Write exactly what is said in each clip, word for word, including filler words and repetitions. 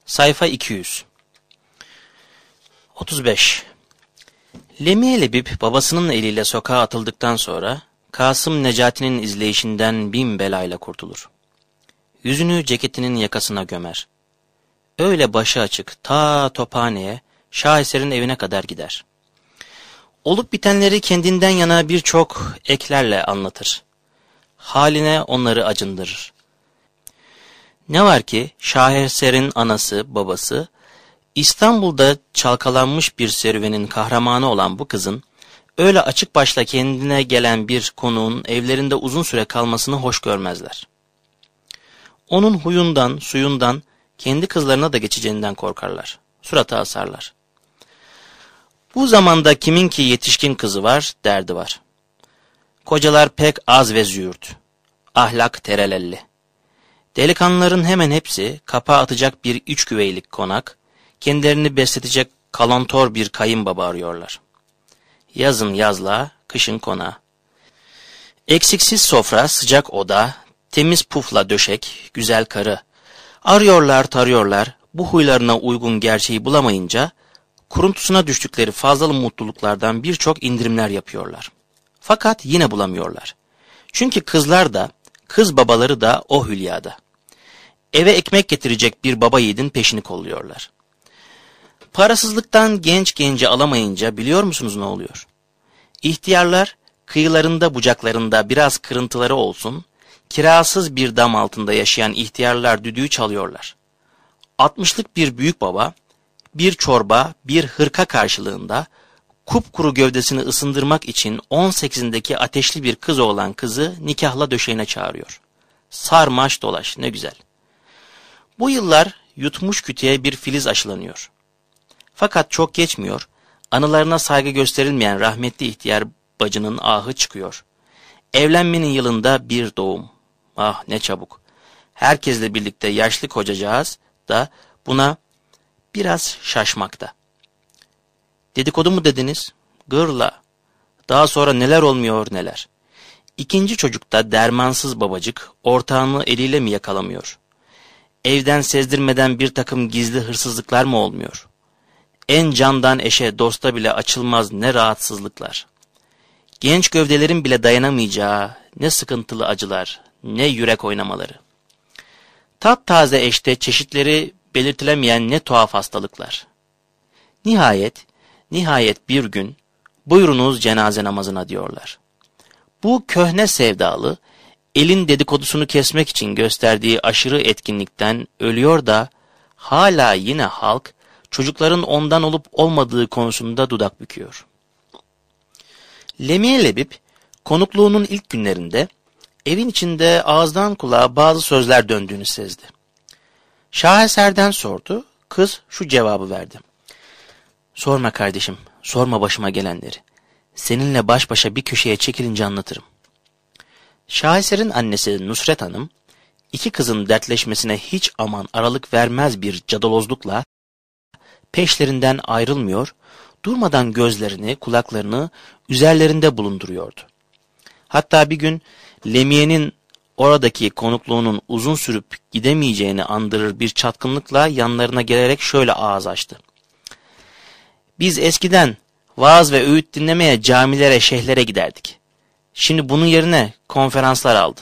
Sayfa iki yüz. otuz beş. Lemiye Lebip babasının eliyle sokağa atıldıktan sonra Kasım Necati'nin izleyişinden bin belayla kurtulur. Yüzünü ceketinin yakasına gömer. Öyle başı açık ta Tophane'ye, Şaheser'in evine kadar gider. Olup bitenleri kendinden yana birçok eklerle anlatır. Haline onları acındırır. Ne var ki Şaheser'in anası, babası, İstanbul'da çalkalanmış bir serüvenin kahramanı olan bu kızın, öyle açık başla kendine gelen bir konuğun evlerinde uzun süre kalmasını hoş görmezler. Onun huyundan, suyundan, kendi kızlarına da geçeceğinden korkarlar. Surata asarlar. Bu zamanda kimin ki yetişkin kızı var, derdi var. Kocalar pek az ve züğürt. Ahlak terelelli. Delikanlıların hemen hepsi kapağı atacak bir üç güveylik konak, kendilerini besletecek kalantor bir kayınbaba arıyorlar. Yazın yazlığa, kışın konağa. Eksiksiz sofra, sıcak oda, temiz pufla döşek, güzel karı. Arıyorlar, tarıyorlar, bu huylarına uygun gerçeği bulamayınca, kuruntusuna düştükleri fazlalı mutluluklardan birçok indirimler yapıyorlar. Fakat yine bulamıyorlar. Çünkü kızlar da, kız babaları da o hülyada. Eve ekmek getirecek bir baba yiğidin peşini kolluyorlar. Parasızlıktan genç genci alamayınca biliyor musunuz ne oluyor? İhtiyarlar kıyılarında bucaklarında biraz kırıntıları olsun, kirasız bir dam altında yaşayan ihtiyarlar düdüğü çalıyorlar. Altmışlık bir büyük baba, bir çorba, bir hırka karşılığında kupkuru gövdesini ısındırmak için on sekizindeki ateşli bir kız olan kızı nikahla döşeğine çağırıyor. Sarmaş dolaş ne güzel. Bu yıllar yutmuş kütüğe bir filiz aşılanıyor. Fakat çok geçmiyor, anılarına saygı gösterilmeyen rahmetli ihtiyar bacının ahı çıkıyor. Evlenmenin yılında bir doğum. Ah ne çabuk. Herkesle birlikte yaşlı kocacağız da buna biraz şaşmakta. Dedikodu mu dediniz? Gırla. Daha sonra neler olmuyor neler. İkinci çocukta dermansız babacık ortağını eliyle mi yakalamıyor? Evden sezdirmeden bir takım gizli hırsızlıklar mı olmuyor? En candan eşe dosta bile açılmaz ne rahatsızlıklar. Genç gövdelerin bile dayanamayacağı ne sıkıntılı acılar, ne yürek oynamaları. Taptaze eşte çeşitleri belirtilemeyen ne tuhaf hastalıklar. Nihayet, nihayet bir gün buyurunuz cenaze namazına diyorlar. Bu köhne sevdalı, elin dedikodusunu kesmek için gösterdiği aşırı etkinlikten ölüyor da hala yine halk çocukların ondan olup olmadığı konusunda dudak büküyor. Lemiye Lebip konukluğunun ilk günlerinde evin içinde ağızdan kulağa bazı sözler döndüğünü sezdi. Şaheser'den sordu, kız şu cevabı verdi. Sorma kardeşim, sorma başıma gelenleri. Seninle baş başa bir köşeye çekilince anlatırım. Şaheser'in annesi Nusret Hanım, iki kızın dertleşmesine hiç aman aralık vermez bir cadalozlukla peşlerinden ayrılmıyor, durmadan gözlerini, kulaklarını üzerlerinde bulunduruyordu. Hatta bir gün Lemiye'nin oradaki konukluğunun uzun sürüp gidemeyeceğini andırır bir çatkınlıkla yanlarına gelerek şöyle ağız açtı. Biz eskiden vaaz ve öğüt dinlemeye camilere, şeyhlere giderdik. Şimdi bunun yerine konferanslar aldı.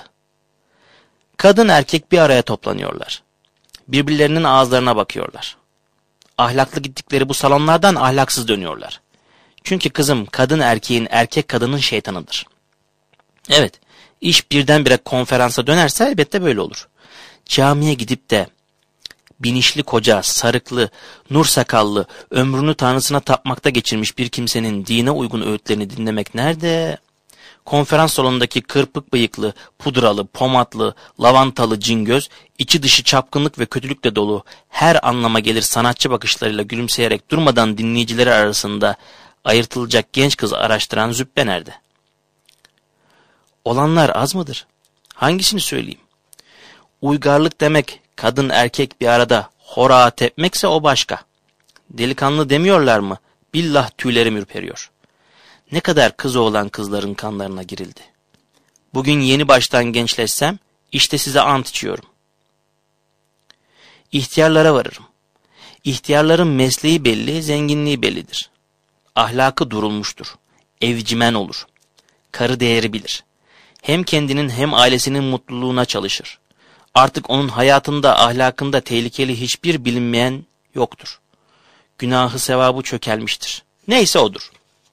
Kadın erkek bir araya toplanıyorlar. Birbirlerinin ağızlarına bakıyorlar. Ahlaklı gittikleri bu salonlardan ahlaksız dönüyorlar. Çünkü kızım kadın erkeğin erkek kadının şeytanıdır. Evet, iş birdenbire konferansa dönerse elbette böyle olur. Camiye gidip de binişli koca, sarıklı, nur sakallı, ömrünü tanrısına tapmakta geçirmiş bir kimsenin dine uygun öğütlerini dinlemek nerede? Konferans salonundaki kırpık bıyıklı, pudralı, pomatlı, lavantalı cingöz, içi dışı çapkınlık ve kötülükle dolu, her anlama gelir sanatçı bakışlarıyla gülümseyerek durmadan dinleyicileri arasında ayırtılacak genç kız araştıran züppe nerede? Olanlar az mıdır? Hangisini söyleyeyim? Uygarlık demek kadın erkek bir arada hora tepmekse o başka. Delikanlı demiyorlar mı? Billah tüylerim ürperiyor. Ne kadar kızı olan kızların kanlarına girildi. Bugün yeni baştan gençleşsem işte size ant içiyorum. İhtiyarlara varırım. İhtiyarların mesleği belli, zenginliği bellidir. Ahlakı durulmuştur. Evcimen olur. Karı değeri bilir. Hem kendinin hem ailesinin mutluluğuna çalışır. Artık onun hayatında, ahlakında tehlikeli hiçbir bilinmeyen yoktur. Günahı sevabı çökelmiştir. Neyse odur.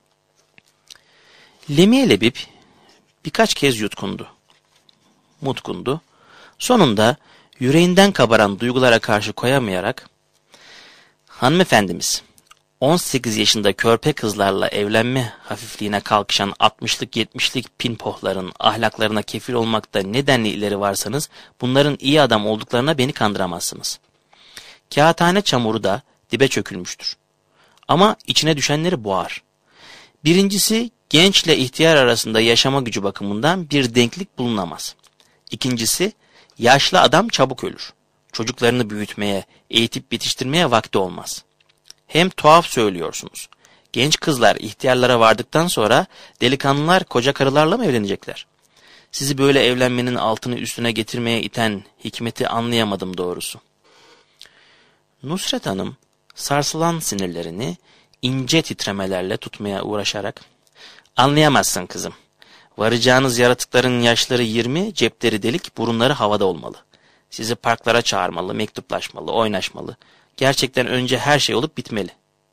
Lemie Lebip birkaç kez yutkundu. Mutkundu. Sonunda yüreğinden kabaran duygulara karşı koyamayarak, hanımefendimiz, on sekiz yaşında körpe kızlarla evlenme hafifliğine kalkışan altmışlık yetmişlik pinpohların ahlaklarına kefil olmakta nedenli ileri varsanız, bunların iyi adam olduklarına beni kandıramazsınız. Kağıthane çamuru da dibe çökülmüştür. Ama içine düşenleri boğar. Birincisi, gençle ihtiyar arasında yaşama gücü bakımından bir denklik bulunamaz. İkincisi, yaşlı adam çabuk ölür. Çocuklarını büyütmeye, eğitip yetiştirmeye vakti olmaz. Hem tuhaf söylüyorsunuz. Genç kızlar ihtiyarlara vardıktan sonra delikanlılar koca karılarla mı evlenecekler? Sizi böyle evlenmenin altını üstüne getirmeye iten hikmeti anlayamadım doğrusu. Nusret Hanım sarsılan sinirlerini ince titremelerle tutmaya uğraşarak, anlayamazsın kızım. Varacağınız yaratıkların yaşları yirmi, cepleri delik, burunları havada olmalı. Sizi parklara çağırmalı, mektuplaşmalı, oynaşmalı. Gerçekten önce her şey olup bitmeli.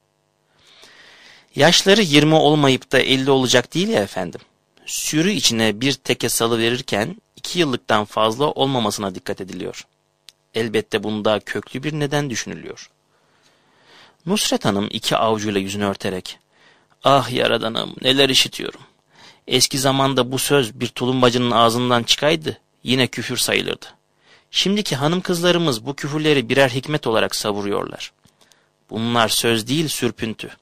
Yaşları yirmi olmayıp da elli olacak değil ya efendim. Sürü içine bir teke salı verirken iki yıllıktan fazla olmamasına dikkat ediliyor. Elbette bunda köklü bir neden düşünülüyor. Nusret Hanım iki avucuyla yüzünü örterek, ah yaradanım neler işitiyorum. Eski zamanda bu söz bir tulumbacının ağzından çıkaydı yine küfür sayılırdı. Şimdiki hanım kızlarımız bu küfürleri birer hikmet olarak savuruyorlar. Bunlar söz değil sürpüntü.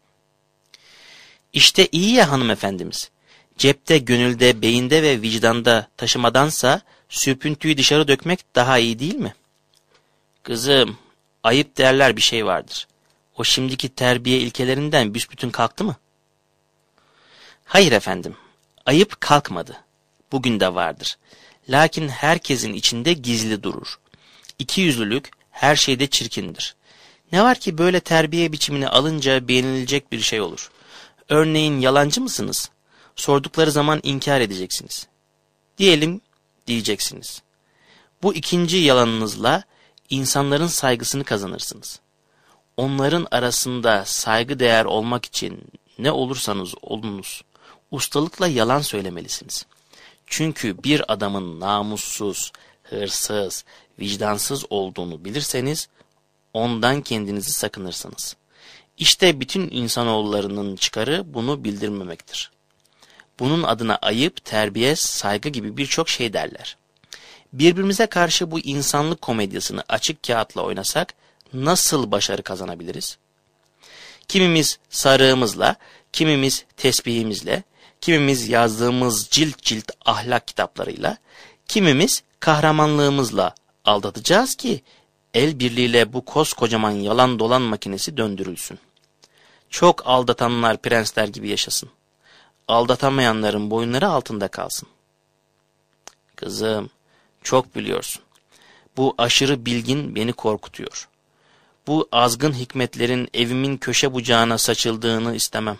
İşte iyi ya hanımefendimiz. Cepte, gönülde, beyinde ve vicdanda taşımadansa sürpüntüyü dışarı dökmek daha iyi değil mi? Kızım, ayıp derler bir şey vardır. O şimdiki terbiye ilkelerinden büsbütün kalktı mı? Hayır efendim, ayıp kalkmadı. Bugün de vardır. Lakin herkesin içinde gizli durur. İkiyüzlülük her şeyde çirkindir. Ne var ki böyle terbiye biçimini alınca beğenilecek bir şey olur. Örneğin yalancı mısınız? Sordukları zaman inkar edeceksiniz. Diyelim diyeceksiniz. Bu ikinci yalanınızla insanların saygısını kazanırsınız. Onların arasında saygıdeğer olmak için ne olursanız olunuz, ustalıkla yalan söylemelisiniz. Çünkü bir adamın namussuz, hırsız, vicdansız olduğunu bilirseniz, ondan kendinizi sakınırsınız. İşte bütün insanoğullarının çıkarı bunu bildirmemektir. Bunun adına ayıp, terbiye, saygı gibi birçok şey derler. Birbirimize karşı bu insanlık komedyasını açık kağıtla oynasak nasıl başarı kazanabiliriz? Kimimiz sarığımızla, kimimiz tesbihimizle, kimimiz yazdığımız cilt cilt ahlak kitaplarıyla, kimimiz kahramanlığımızla aldatacağız ki el birliğiyle bu koskocaman yalan dolan makinesi döndürülsün. Çok aldatanlar prensler gibi yaşasın. Aldatamayanların boyunları altında kalsın. Kızım, çok biliyorsun. Bu aşırı bilgin beni korkutuyor. Bu azgın hikmetlerin evimin köşe bucağına saçıldığını istemem.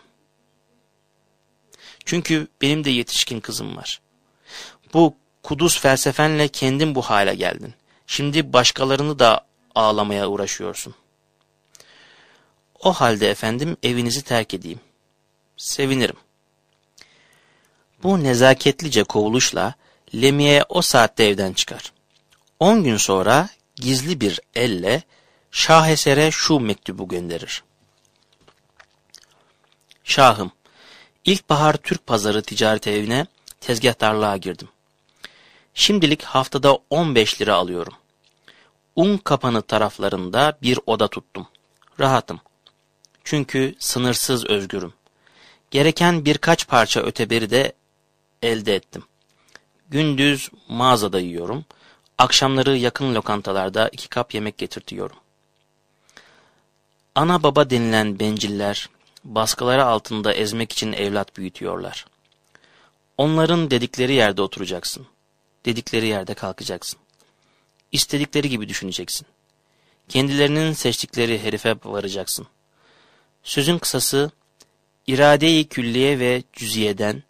Çünkü benim de yetişkin kızım var. Bu kuduz felsefenle kendin bu hale geldin. Şimdi başkalarını da ağlamaya uğraşıyorsun. O halde efendim evinizi terk edeyim. Sevinirim. Bu nezaketlice kovuluşla Lemie o saatte evden çıkar. On gün sonra gizli bir elle Şaheser'e şu mektubu gönderir. Şahım, İlkbahar Türk Pazarı ticaret evine tezgahtarlığa girdim. Şimdilik haftada on beş lira alıyorum. Un kapanı taraflarında bir oda tuttum. Rahatım. Çünkü sınırsız özgürüm. Gereken birkaç parça öteberi de elde ettim. Gündüz mağazada yiyorum. Akşamları yakın lokantalarda iki kap yemek getirtiyorum. Ana baba denilen benciller baskıları altında ezmek için evlat büyütüyorlar. Onların dedikleri yerde oturacaksın. Dedikleri yerde kalkacaksın. İstedikleri gibi düşüneceksin. kendilerinin seçtikleri herife varacaksın. Sözün kısası, irade-i külliye ve cüziyeden,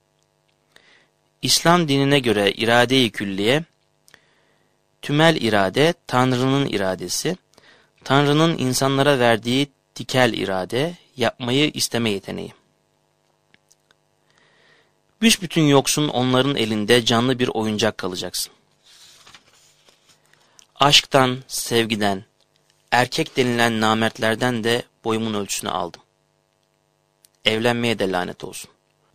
İslam dinine göre irade-i külliye, tümel irade, Tanrı'nın iradesi, Tanrı'nın insanlara verdiği tikel irade, yapmayı isteme yeteneği. Büsbütün yoksun onların elinde canlı bir oyuncak kalacaksın. Aşktan, sevgiden, erkek denilen namertlerden de boyumun ölçüsünü aldım. Evlenmeye de lanet olsun.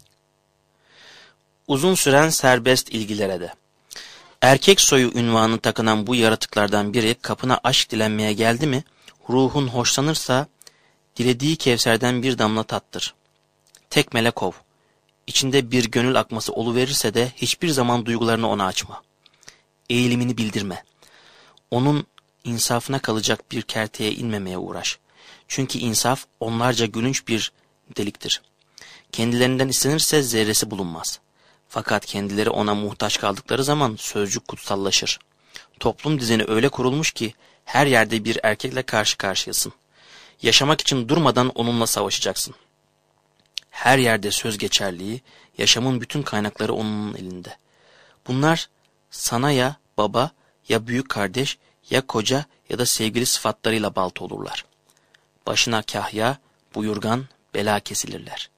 Uzun süren serbest ilgilere de. Erkek soyu ünvanı takınan bu yaratıklardan biri kapına aşk dilenmeye geldi mi, ruhun hoşlanırsa, dilediği Kevser'den bir damla tattır. Tekmele kov. İçinde bir gönül akması oluverirse de hiçbir zaman duygularını ona açma. Eğilimini bildirme. Onun insafına kalacak bir kerteye inmemeye uğraş. Çünkü insaf onlarca gülünç bir deliktir. Kendilerinden istenirse zerresi bulunmaz. Fakat kendileri ona muhtaç kaldıkları zaman sözcük kutsallaşır. Toplum düzeni öyle kurulmuş ki her yerde bir erkekle karşı karşıyasın. Yaşamak için durmadan onunla savaşacaksın. Her yerde söz geçerliği, yaşamın bütün kaynakları onun elinde. Bunlar sana ya baba, ya büyük kardeş, ya koca ya da sevgili sıfatlarıyla balta olurlar. Başına kahya, buyurgan, bela kesilirler.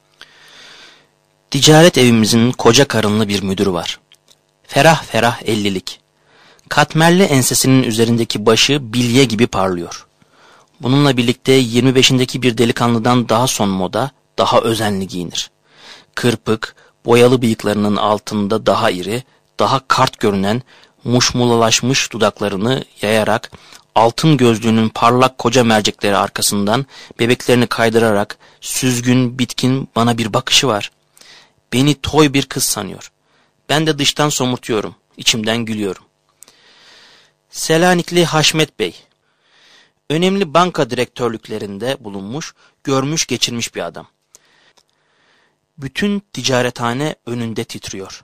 Ticaret evimizin koca karınlı bir müdürü var. Ferah ferah ellilik. Katmerli ensesinin üzerindeki başı bilye gibi parlıyor. Bununla birlikte yirmi beşindeki bir delikanlıdan daha son moda, daha özenli giyinir. Kırpık, boyalı bıyıklarının altında daha iri, daha kart görünen, muşmulalaşmış dudaklarını yayarak, altın gözlüğünün parlak koca mercekleri arkasından bebeklerini kaydırarak süzgün, bitkin bana bir bakışı var. Beni toy bir kız sanıyor. Ben de dıştan somurtuyorum, içimden gülüyorum. Selanikli Haşmet Bey, önemli banka direktörlüklerinde bulunmuş, görmüş geçirmiş bir adam. Bütün ticarethane önünde titriyor.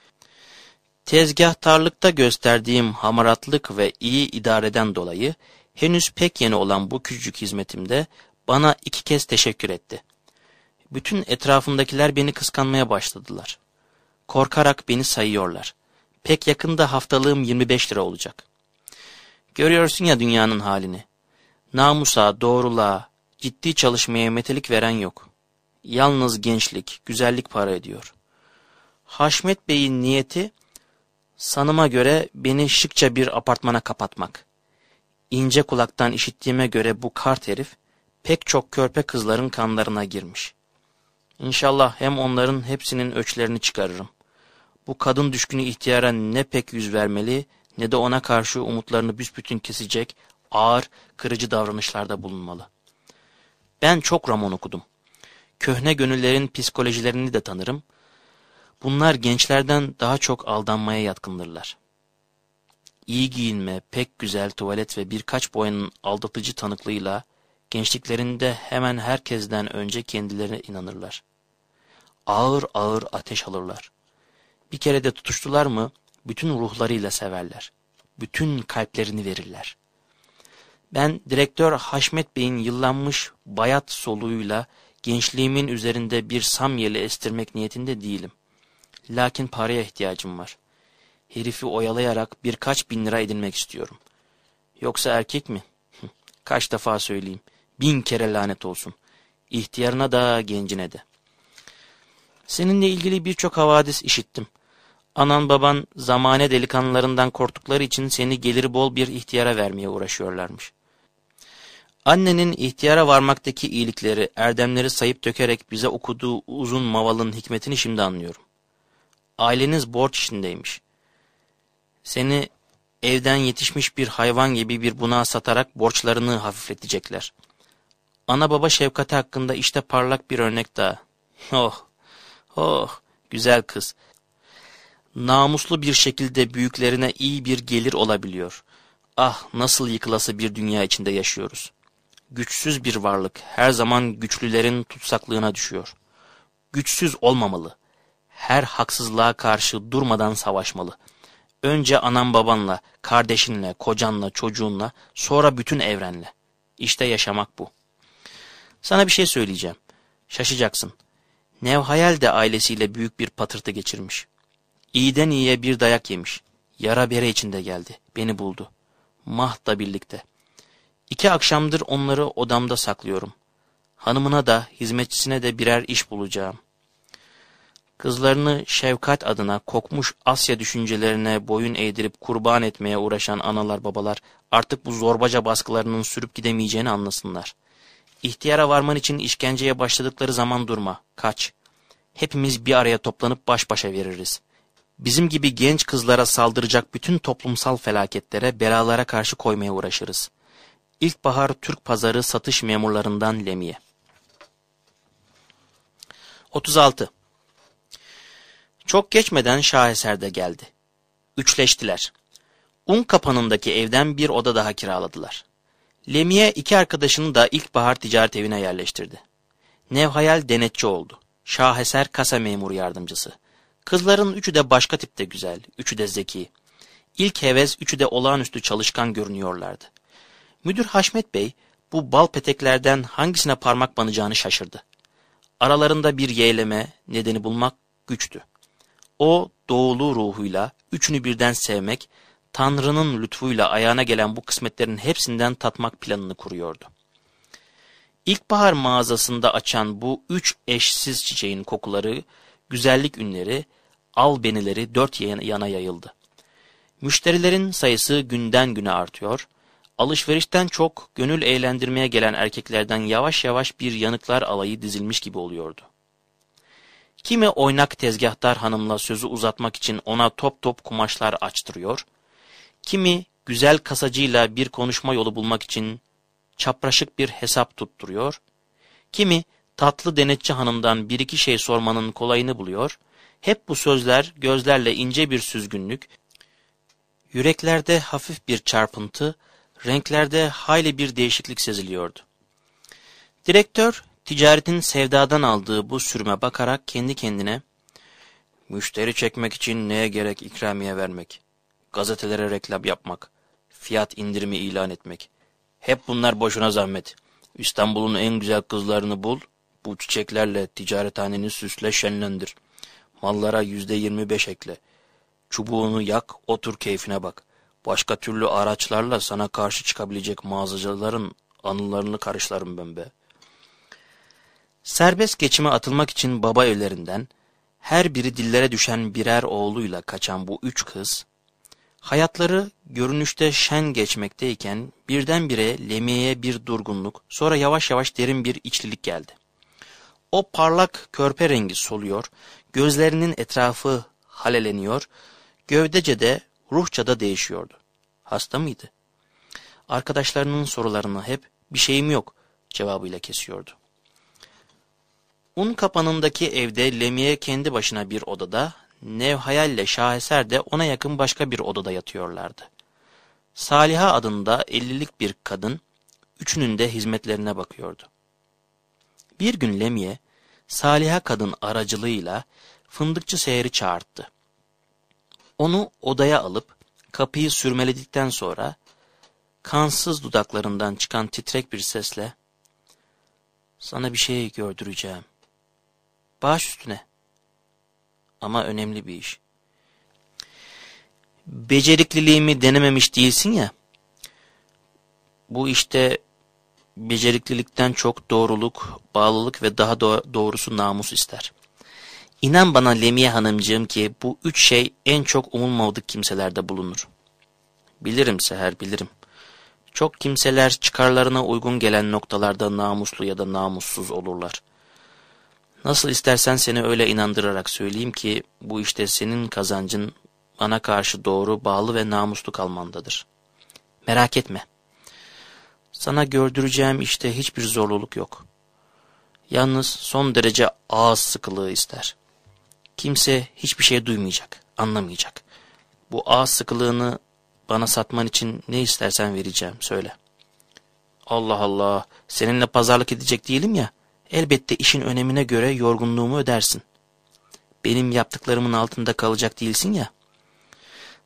Tezgahtarlıkta gösterdiğim hamaratlık ve iyi idareden dolayı henüz pek yeni olan bu küçücük hizmetimde bana iki kez teşekkür etti. Bütün etrafımdakiler beni kıskanmaya başladılar. Korkarak beni sayıyorlar. Pek yakında haftalığım yirmi beş lira olacak. Görüyorsun ya dünyanın halini. Namusa, doğruluğa, ciddi çalışmaya metelik veren yok. Yalnız gençlik, güzellik para ediyor. Haşmet Bey'in niyeti, sanıma göre beni şıkça bir apartmana kapatmak. İnce kulaktan işittiğime göre bu kart herif, pek çok körpe kızların kanlarına girmiş. İnşallah hem onların hepsinin öçlerini çıkarırım. Bu kadın düşkünü ihtiyara ne pek yüz vermeli, ne de ona karşı umutlarını büsbütün kesecek, ağır, kırıcı davranışlarda bulunmalı. Ben çok roman okudum. Köhne gönüllerin psikolojilerini de tanırım. Bunlar gençlerden daha çok aldanmaya yatkındırlar. İyi giyinme, pek güzel tuvalet ve birkaç boyanın aldatıcı tanıklığıyla gençliklerinde hemen herkesten önce kendilerine inanırlar. Ağır ağır ateş alırlar. Bir kere de tutuştular mı bütün ruhlarıyla severler. Bütün kalplerini verirler. Ben direktör Haşmet Bey'in yıllanmış bayat soluğuyla gençliğimin üzerinde bir samyeli estirmek niyetinde değilim. Lakin paraya ihtiyacım var. Herifi oyalayarak birkaç bin lira edinmek istiyorum. Yoksa erkek mi? Kaç defa söyleyeyim. Bin kere lanet olsun. İhtiyarına da gencine de. Seninle ilgili birçok havadis işittim. Anan baban zamane delikanlılarından korktukları için seni geliri bol bir ihtiyara vermeye uğraşıyorlarmış. Annenin ihtiyara varmaktaki iyilikleri, erdemleri sayıp dökerek bize okuduğu uzun mavalın hikmetini şimdi anlıyorum. Aileniz borç içindeymiş. Seni evden yetişmiş bir hayvan gibi bir bunağa satarak borçlarını hafifletecekler. Ana baba şefkati hakkında işte parlak bir örnek daha. Oh, oh, güzel kız. Namuslu bir şekilde büyüklerine iyi bir gelir olabiliyor. Ah, nasıl yıkılası bir dünya içinde yaşıyoruz. Güçsüz bir varlık her zaman güçlülerin tutsaklığına düşüyor. Güçsüz olmamalı. Her haksızlığa karşı durmadan savaşmalı. Önce anan babanla, kardeşinle, kocanla, çocuğunla, sonra bütün evrenle. İşte yaşamak bu. Sana bir şey söyleyeceğim. Şaşacaksın. Nevhayal de ailesiyle büyük bir patırtı geçirmiş. İyiden iyiye bir dayak yemiş. Yara bere içinde geldi. Beni buldu. Maht'la birlikte. İki akşamdır onları odamda saklıyorum. Hanımına da, hizmetçisine de birer iş bulacağım. Kızlarını şefkat adına kokmuş Asya düşüncelerine boyun eğdirip kurban etmeye uğraşan analar babalar artık bu zorbaca baskılarının sürüp gidemeyeceğini anlasınlar. İhtiyara varman için işkenceye başladıkları zaman durma, kaç. Hepimiz bir araya toplanıp baş başa veririz. Bizim gibi genç kızlara saldıracak bütün toplumsal felaketlere, belalara karşı koymaya uğraşırız. İlkbahar Türk pazarı satış memurlarından Lemiye. otuz altı. Çok geçmeden Şaheser de geldi. Üçleştiler. Un kapanındaki evden bir oda daha kiraladılar. Lemiye iki arkadaşını da ilkbahar ticaret evine yerleştirdi. Nevhayal denetçi oldu. Şaheser kasa memuru yardımcısı. Kızların üçü de başka tipte güzel, üçü de zeki. İlk heves üçü de olağanüstü çalışkan görünüyorlardı. Müdür Haşmet Bey bu bal peteklerden hangisine parmak banacağını şaşırdı. Aralarında bir yeğleme nedeni bulmak güçtü. O doğulu ruhuyla üçünü birden sevmek, Tanrı'nın lütfuyla ayağına gelen bu kısmetlerin hepsinden tatmak planını kuruyordu. İlkbahar mağazasında açan bu üç eşsiz çiçeğin kokuları, güzellik ünleri, albenileri dört yana yayıldı. Müşterilerin sayısı günden güne artıyor, alışverişten çok gönül eğlendirmeye gelen erkeklerden yavaş yavaş bir yanıklar alayı dizilmiş gibi oluyordu. Kimi oynak tezgahtar hanımla sözü uzatmak için ona top top kumaşlar açtırıyor, kimi güzel kasacıyla bir konuşma yolu bulmak için çapraşık bir hesap tutturuyor, kimi tatlı denetçi hanımdan bir iki şey sormanın kolayını buluyor, hep bu sözler gözlerle ince bir süzgünlük, yüreklerde hafif bir çarpıntı, renklerde hayli bir değişiklik seziliyordu. Direktör, ticaretin sevdadan aldığı bu sürüme bakarak kendi kendine, müşteri çekmek için neye gerek ikramiye vermek, gazetelere reklam yapmak, fiyat indirimi ilan etmek, hep bunlar boşuna zahmet. İstanbul'un en güzel kızlarını bul, bu çiçeklerle ticarethaneni süsle şenlendir. Mallara yüzde yirmi beş ekle. Çubuğunu yak, otur keyfine bak. Başka türlü araçlarla sana karşı çıkabilecek mağazacıların anılarını karışlarım ben be. Serbest geçime atılmak için baba evlerinden, her biri dillere düşen birer oğluyla kaçan bu üç kız, hayatları görünüşte şen geçmekteyken birdenbire Lemiye'ye bir durgunluk, sonra yavaş yavaş derin bir içlilik geldi. O parlak körpe rengi soluyor, gözlerinin etrafı haleleniyor, gövdece de ruhça da değişiyordu. Hasta mıydı? Arkadaşlarının sorularını hep bir şeyim yok cevabıyla kesiyordu. Un kapanındaki evde Lemiye kendi başına bir odada, Nevhayal ile Şaheser de ona yakın başka bir odada yatıyorlardı. Saliha adında ellilik bir kadın, üçünün de hizmetlerine bakıyordu. Bir gün Lemiye, Saliha kadın aracılığıyla fındıkçı Seher'i çağırttı. Onu odaya alıp kapıyı sürmeledikten sonra, kansız dudaklarından çıkan titrek bir sesle, "Sana bir şey gördüreceğim. Baş üstüne. Ama önemli bir iş. Becerikliliğimi denememiş değilsin ya. Bu işte beceriklilikten çok doğruluk, bağlılık ve daha do- doğrusu namus ister. İnan bana Lemiye hanımcığım ki bu üç şey en çok umulmadık kimselerde bulunur. Bilirim Seher, bilirim. Çok kimseler çıkarlarına uygun gelen noktalarda namuslu ya da namussuz olurlar. Nasıl istersen seni öyle inandırarak söyleyeyim ki bu işte senin kazancın bana karşı doğru, bağlı ve namuslu kalmandadır. Merak etme. Sana gördüreceğim işte hiçbir zorluluk yok. Yalnız son derece ağız sıkılığı ister. Kimse hiçbir şey duymayacak, anlamayacak. Bu ağız sıkılığını bana satman için ne istersen vereceğim, söyle. Allah Allah, seninle pazarlık edecek değilim ya. Elbette işin önemine göre yorgunluğumu ödersin. Benim yaptıklarımın altında kalacak değilsin ya.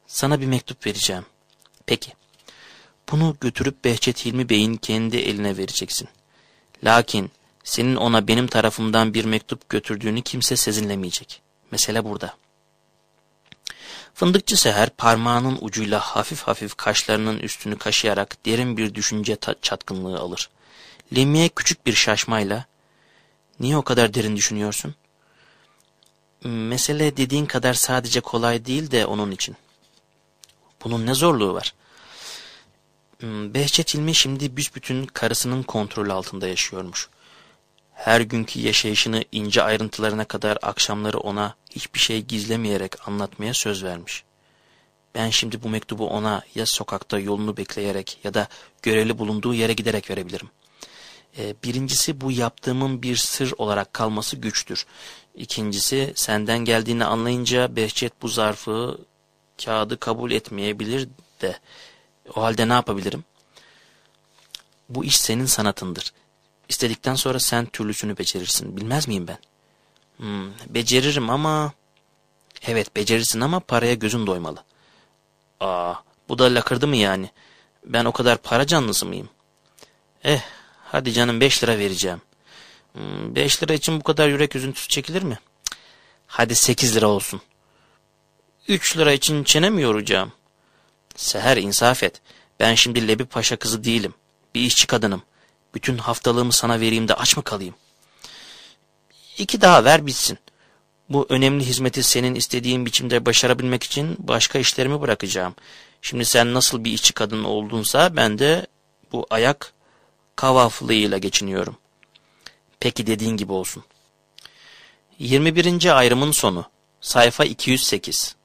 Sana bir mektup vereceğim. Peki. Bunu götürüp Behçet Hilmi Bey'in kendi eline vereceksin. Lakin senin ona benim tarafımdan bir mektup götürdüğünü kimse sezinlemeyecek. Mesele burada. Fındıkçı Seher parmağının ucuyla hafif hafif kaşlarının üstünü kaşıyarak derin bir düşünce çatkınlığı alır. Lemiye küçük bir şaşmayla, "Niye o kadar derin düşünüyorsun?" "Mesele dediğin kadar sadece kolay değil de onun için." "Bunun ne zorluğu var?" Behçet Hilmi şimdi büsbütün karısının kontrolü altında yaşıyormuş. Her günkü yaşayışını ince ayrıntılarına kadar akşamları ona hiçbir şey gizlemeyerek anlatmaya söz vermiş. Ben şimdi bu mektubu ona ya sokakta yolunu bekleyerek ya da görevli bulunduğu yere giderek verebilirim. Ee, birincisi, bu yaptığımın bir sır olarak kalması güçtür. İkincisi, senden geldiğini anlayınca Behçet bu zarfı, kağıdı kabul etmeyebilir de. O halde ne yapabilirim? Bu iş senin sanatındır. İstedikten sonra sen türlüsünü becerirsin. Bilmez miyim ben? Hmm, beceririm ama... Evet, becerirsin ama paraya gözün doymalı. Aa, bu da lakırdı mı yani? Ben o kadar para canlısı mıyım? Eh, hadi canım, beş lira vereceğim. Hmm, beş lira için bu kadar yürek üzüntüsü çekilir mi? Hadi sekiz lira olsun. Üç lira için çene mi yoracağım? Seher, insaf et. Ben şimdi Lebi Paşa kızı değilim. Bir işçi kadınım. Bütün haftalığımı sana vereyim de aç mı kalayım? İki daha ver bitsin. Bu önemli hizmeti senin istediğin biçimde başarabilmek için başka işlerimi bırakacağım. Şimdi sen nasıl bir işçi kadın oldunsa ben de bu ayak kavaflığıyla geçiniyorum. Peki, dediğin gibi olsun. yirmi birinci ayrımın sonu. Sayfa iki yüz sekiz.